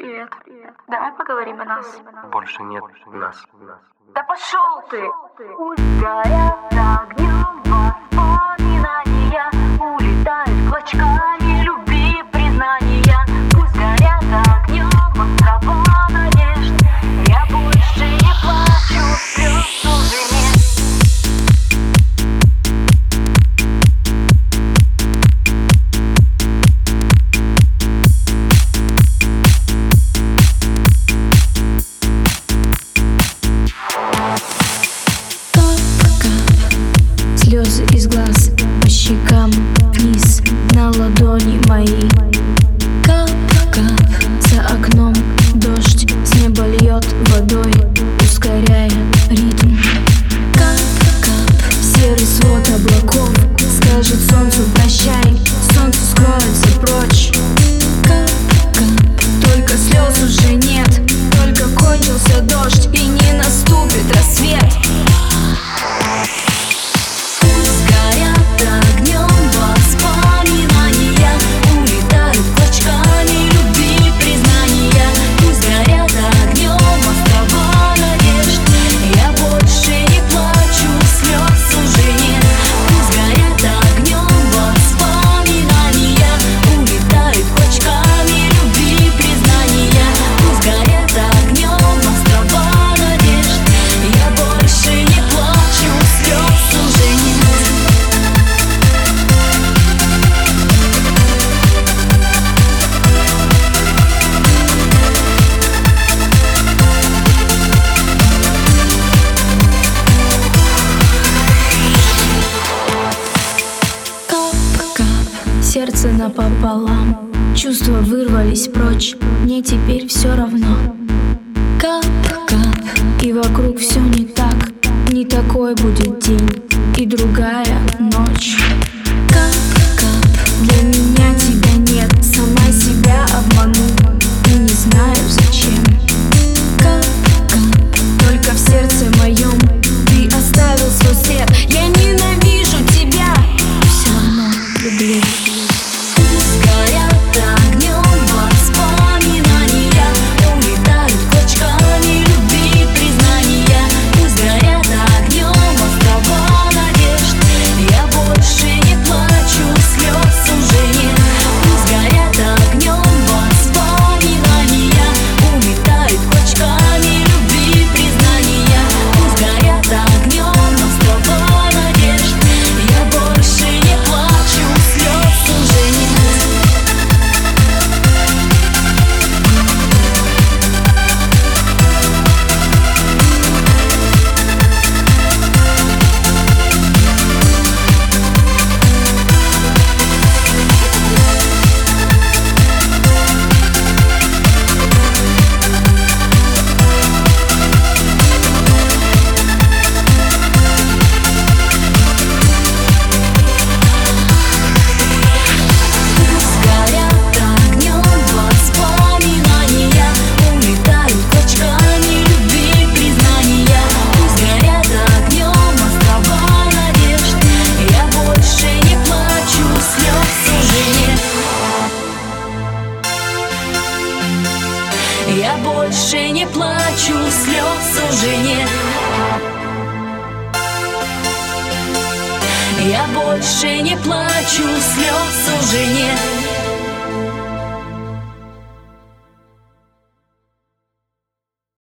Привет. Давай поговорим о нас. Больше нет нас. Да пошел ты! Пусть горят огнем воспоминания, улетают клочками любви признания. Пусть горят огнем острова надежд, я больше не плачу слез уже нет. Слезы из глаз по щекам вниз на ладони мои. Кап-кап за окном дождь с неба льет водой, ускоряя ритм. Кап-кап серый свод облаков скажет солнцу прощай, солнце скроется прочь. Кап-кап только слез уже нет, только кончился дождь и не наступит рассвет. Сердце напополам, чувства вырвались прочь, мне теперь все равно. Кап-кап, и вокруг все не так, не такой будет день и другая ночь. Кап-кап, для меня тебя нет, сама себя обману и не знаю зачем. Кап-кап, только в сердце моем ты оставил свой след. Я ненавижу тебя, все равно люблю. Я больше не плачу, слез уже нет. Я больше не плачу, слез уже нет.